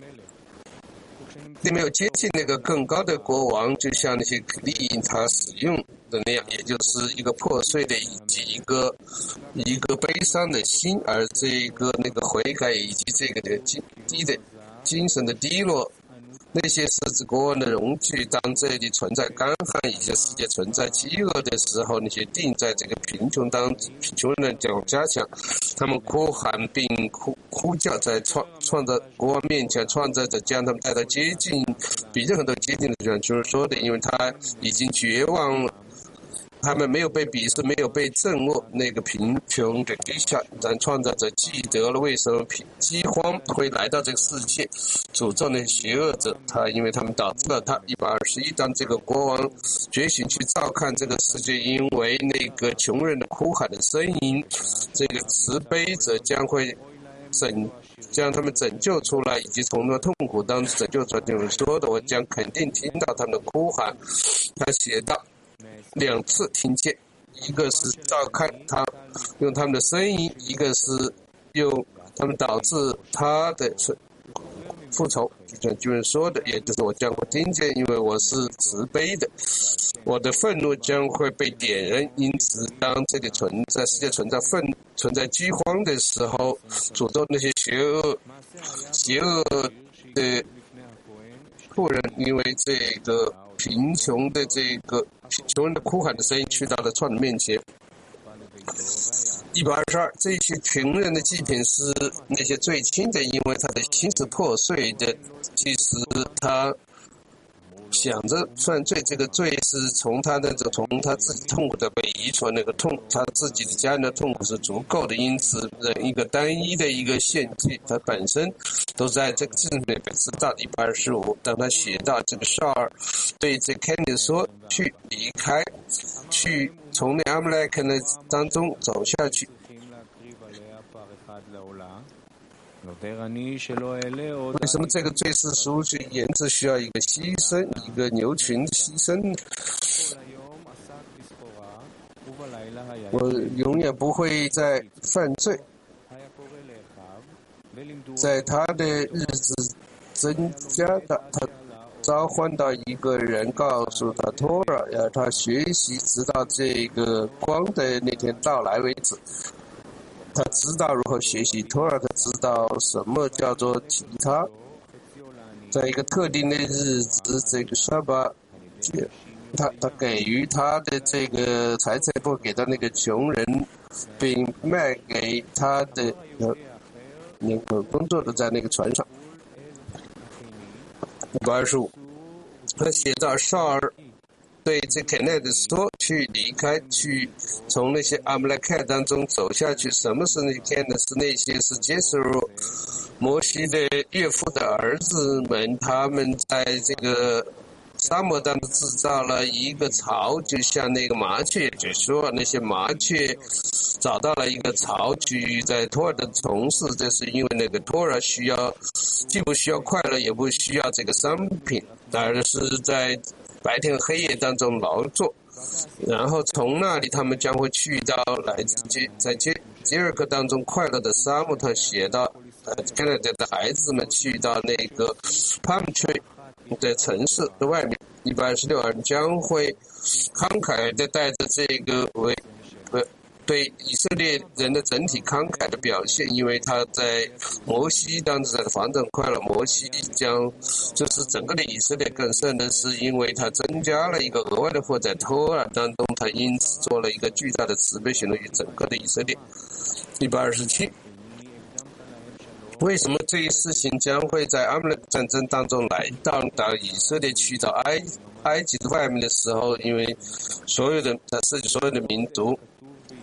并没有接近那个更高的国王，就像那些利益他使用的那样，也就是一个破碎的以及一个一个悲伤的心，而这一个那个悔改以及这个的精低的精神的低落，那些是指国王的荣具。当这里存在干旱以及世界存在饥饿的时候，那些定在这个贫穷当贫穷人将加强，他们哭喊并哭呼叫，在创创造国王面前，创造者将他们带到接近比任何都接近的地方，就是说的，因为他已经绝望了。他们没有被鄙视，没有被震落，那个贫穷的低下，但创造者记得了为什么饥荒会来到这个世界，诅咒那些邪恶者，他因为他们导致了他。一百二十一，当这个国王觉醒去照看这个世界，因为那个穷人的哭喊的声音，这个慈悲者将会拯将他们拯救出来，以及从那痛苦当中拯救出来。就是说的，我将肯定听到他们的哭喊。他写道，两次听见，一个是照看他用他们的声音，一个是用他们导致他的复仇。就像经文说的，也就是我将会听见，因为我是慈悲的，我的愤怒将会被点燃。因此当这里存在世界存在愤存在饥荒的时候，诅咒那些邪恶邪恶的富人，因为这个贫穷的这个穷人的哭喊的声音去到了创的面前。一百二十二，这些穷人的祭品是那些最轻的，因为他的心是破碎的。其实他想着犯罪，这个罪是从他的从他自己痛苦的被遗传，那个痛他自己的家人的痛苦是足够的。因此一个单一的一个献祭，他本身都在这个字里面被知道。一百二十五，当他写到这个少儿对这 Kenny 说，去离开，去从那阿姆莱克的当中走下去。为什么这个罪是属于原则需要一个牺牲，一个牛群牺牲呢？我永远不会再犯罪。在他的日子增加的，他召唤到一个人，告诉他托尔，让他学习，直到这个光的那天到来为止。他知道如何学习托尔，他知道什么叫做提他。在一个特定的日子，这个沙巴，他他给予他的这个财产部给到那个穷人，并卖给他的那个工作的在那个船上。一百二十五，他写到少儿对这肯奈的说，去离开，去从那些阿姆莱克当中走下去。什么是那些呢？是那些是接受摩西的岳父的儿子们，他们在这个沙漠当中制造了一个巢，就像那个麻雀，就说那些麻雀找到了一个巢去在托尔的从事，这是因为那个托尔需要既不需要快乐，也不需要这个商品，而是在白天黑夜当中劳作。然后从那里他们将会去到来自杰在杰杰尔克当中快乐的沙漠。他写到呃加拿大的孩子们去到那个 Palm Tree 的城市的外面。一百二十六人将会慷慨的带着这个为呃对以色列人的整体慷慨的表现，因为他在摩西当时在防整快乐，摩西将就是整个的以色列更甚的是，因为他增加了一个额外的祸在托尔当中，他因此做了一个巨大的慈悲行动于整个的以色列。一百二十七，为什么这一事情将会在阿姆勒战争当中来到到以色列去到埃埃及的外面的时候，因为所有的它涉及所有的民族。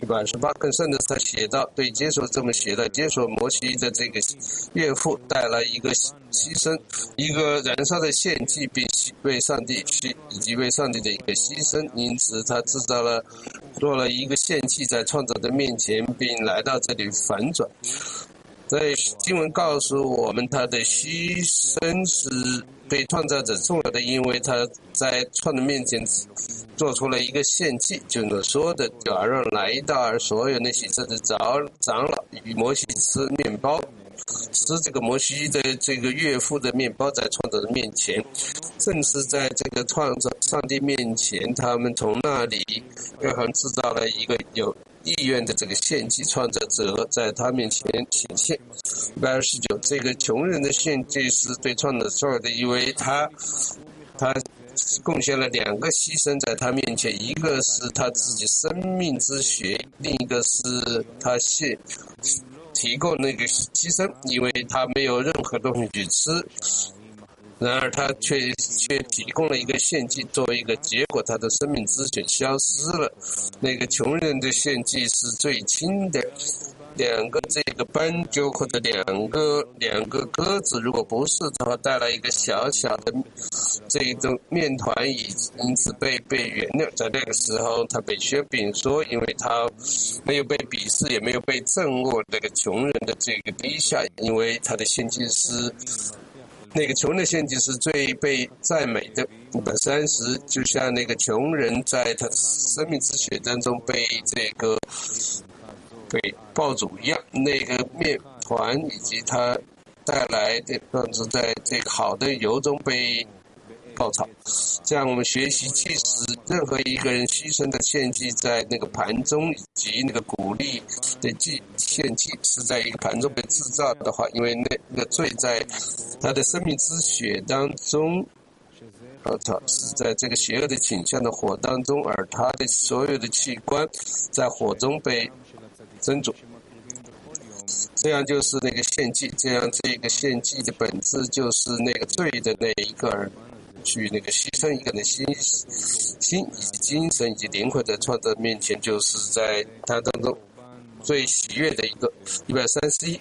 一百二十八，更甚的是他写到，对接受这么写的，接受摩西的这个岳父带来一个牺牲，一个燃烧的献祭，并为上帝去以及为上帝的一个牺牲，因此他制造了做了一个献祭在创造者面前，并来到这里反转。在经文告诉我们，他的牺牲是对创造者重要的，因为他在创造面前做出了一个献祭，就所说的假若来到，而所有那些这的长长老与摩西吃面包，吃这个摩西的这个岳父的面包，在创造者面前，正是在这个创造上帝面前，他们从那里约翰制造了一个有意愿的这个献祭，创造者在他面前显现。一百二十九，这个穷人的献祭是对创造者的，因为他他贡献了两个牺牲在他面前，一个是他自己生命之血，另一个是他献提供那个牺牲，因为他没有任何东西去吃，然而他却却提供了一个献祭作为一个结果，他的生命之血消失了。那个穷人的献祭是最轻的，两个这个斑鸠或者两个两个鸽子，如果不是的话，带来一个小小的这种面团，以因此被被原谅。在那个时候，他被宣并说，因为他没有被鄙视，也没有被憎恶，那个穷人的这个低下，因为他的献祭是。那个穷人的献祭是最被赞美的。一百三十，就像那个穷人在他生命之血当中被这个被爆煮一样，那个面团以及他带来的让是在这个好的油中被爆炒。这样我们学习，即使任何一个人牺牲的献祭在那个盘中，以及那个鼓励的祭献祭是在一个盘中被制造的话，因为那那个罪在他的生命之血当中，爆炒是在这个邪恶的倾向的火当中，而他的所有的器官在火中被蒸煮。这样就是那个献祭，这样这个献祭的本质就是那个罪的那一个人去那个牺牲一个人的心心以及精神以及灵魂的创造面前，就是在他当中最喜悦的一个。一百三十一，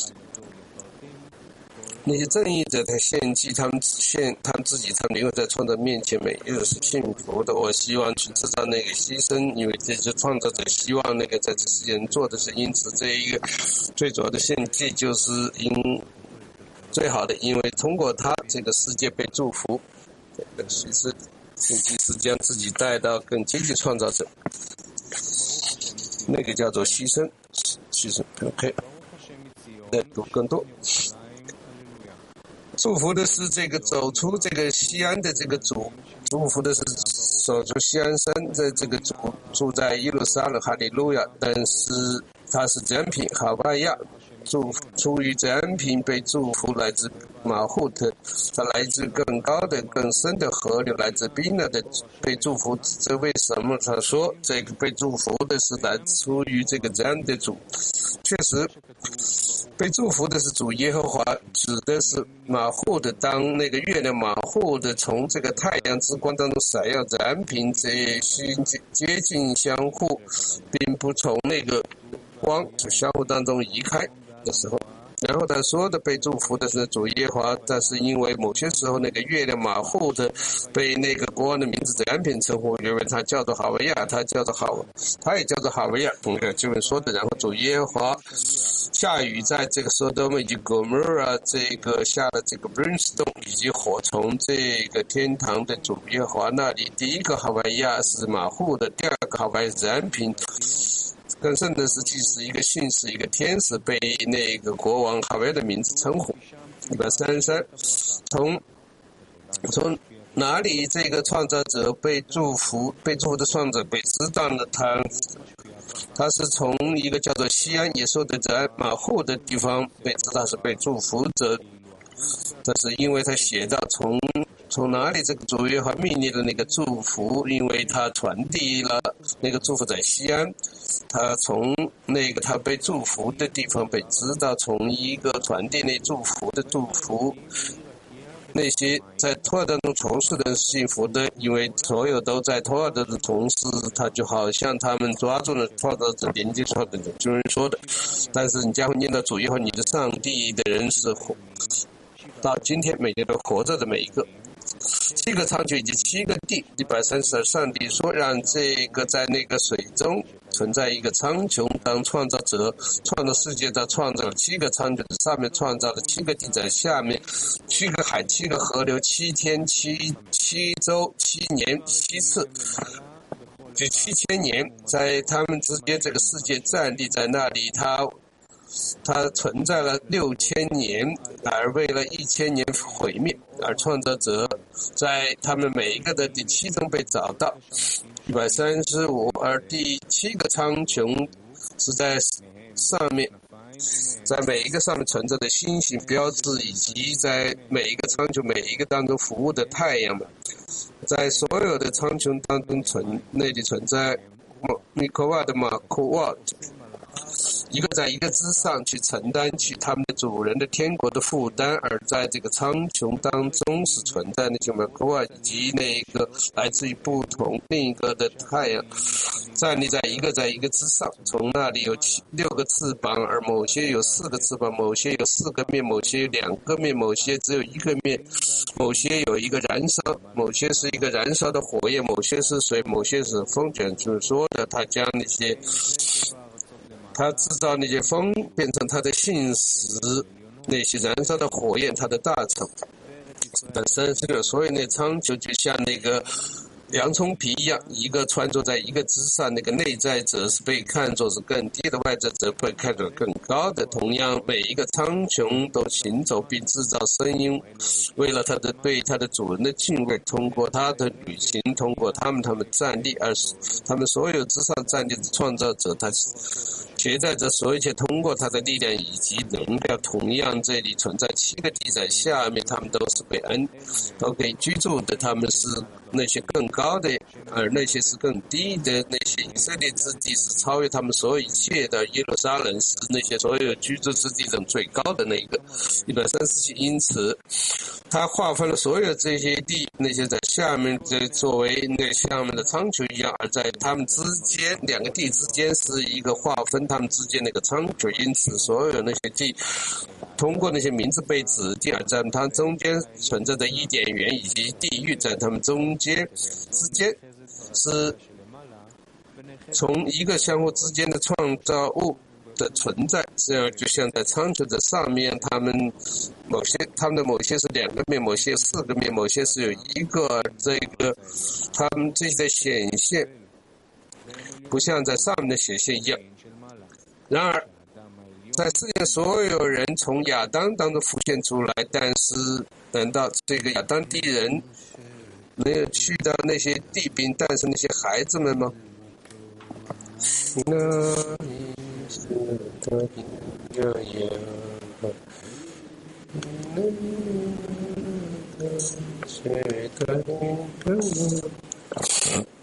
那些正义者的献祭，他们献他们自己，他们灵魂在创造面前每日是幸福的。我希望去制造那个牺牲，因为这些创造者希望那个在这世界人做的是，因此这一个最主要的献祭就是因最好的，因为通过他这个世界被祝福。这个其实献祭是将自己带到更接近创造者，那个叫做牺牲，牺牲 OK。再读更多。祝福的是这个走出这个西安的这个主，祝福的是走出西安山的这个主，住在耶路撒冷，哈利路亚。但是他是真品，哈巴亚，祝出于真品被祝福，来自马户特，他来自更高的更深的河流，来自冰了的被祝福。这为什么他说这个被祝福的是来出于这个真的主？确实被祝福的是主耶和华，指的是马户的，当那个月亮马户的从这个太阳之光当中闪耀，燃凭这些接近相互，并不从那个光就相互当中移开的时候。然后他说的被祝福的是主耶和华，但是因为某些时候那个月亮马户的被那个国王的名字燃凭称呼，因为他叫做哈维亚，他叫做好，他也叫做哈维亚，同样经文说的。然后主耶和华下雨在这个索多玛以及戈摩拉这个下了这个 brimstone 以及火从这个天堂的主耶和华那里。第一个哈维亚是马户的，第二个哈维燃凭。更甚的是，即使一个信使、一个天使被那个国王哈维的名字称呼。一百三十三，从从哪里这个创造者被祝福、被祝福的创造者被知道呢？他他是从一个叫做西安野兽的在马户的地方被知道是被祝福者，但是因为他写到从。从哪里这个主耶和华命令的那个祝福，因为他传递了那个祝福在西安，他从那个他被祝福的地方被知道，从一个传递那祝福的祝福， 那些在托尔当中从事的是幸福的，因为所有都在托尔当中从事，他就好像他们抓住了创造者连接创造者，就是说的。但是你将会念到主以后，你的上帝的人是活，到今天每天都活着的每一个。七个苍穹以及七个地，一百三十二，上帝说让这个在那个水中存在一个苍穹当创造者，创造世界，他创造了七个苍穹，上面创造了七个地，在下面七个海，七个河流，七天，七七周，七年，七次，就七千年，在他们之间这个世界站立在那里，他它存在了六千年，而为了一千年毁灭，而创造者在他们每一个的第七中被找到，一百三十五，而第七个苍穹是在上面，在每一个上面存在的星星标志，以及在每一个苍穹每一个当中服务的太阳们，在所有的苍穹当中存那里存在米科瓦的马库瓦。一个在一个之上去承担起他们的主人的天国的负担，而在这个苍穹当中是存在那些马科瓦以及那个来自于不同另一个的太阳，站立在一个在一个之上，从那里有七六个翅膀，而某些有四个翅膀，某些有四个面，某些有两个面，某些只有一个面，某些有一个燃烧，某些是一个燃烧的火焰，某些是水，某些是风卷，就是说的他将那些他制造那些风变成他的信使，那些燃烧的火焰他的大成本身是有，所以那苍穹就像那个洋葱皮一样，一个穿着在一个之上，那个内在者是被看作是更低的，外在者被看作更高的。同样，每一个苍穹都行走并制造声音，为了他的对他的主人的敬畏，通过他的旅行，通过他们他们站立，而是他们所有之上站立的创造者，他携带着所有一切，通过他的力量以及能量。同样，这里存在七个地在下面，他们都是被恩都可以居住的，他们是那些更高的，而那些是更低的。那些以色列之地是超越他们所有一切的，耶路撒冷是那些所有居住之地中最高的那一个。一百三十七，因此他划分了所有这些地，那些在下面就作为那下面的苍穹一样，而在他们之间两个地之间是一个划分他们之间那个苍穹。因此所有那些地通过那些名字被指定，而在它中间存在的伊甸园以及地狱，在他们中间之间是从一个相互之间的创造物的存在，这样就像在苍穹的上面，他们某些他们的某些是两个面，某些四个面，某些是有一个，这个他们这些的显现不像在上面的显现一样。然而在世界所有人从亚当当中浮现出来，但是难道这个亚当地人没有去到那些地并诞生那些孩子们吗？那是的一个也那是的一个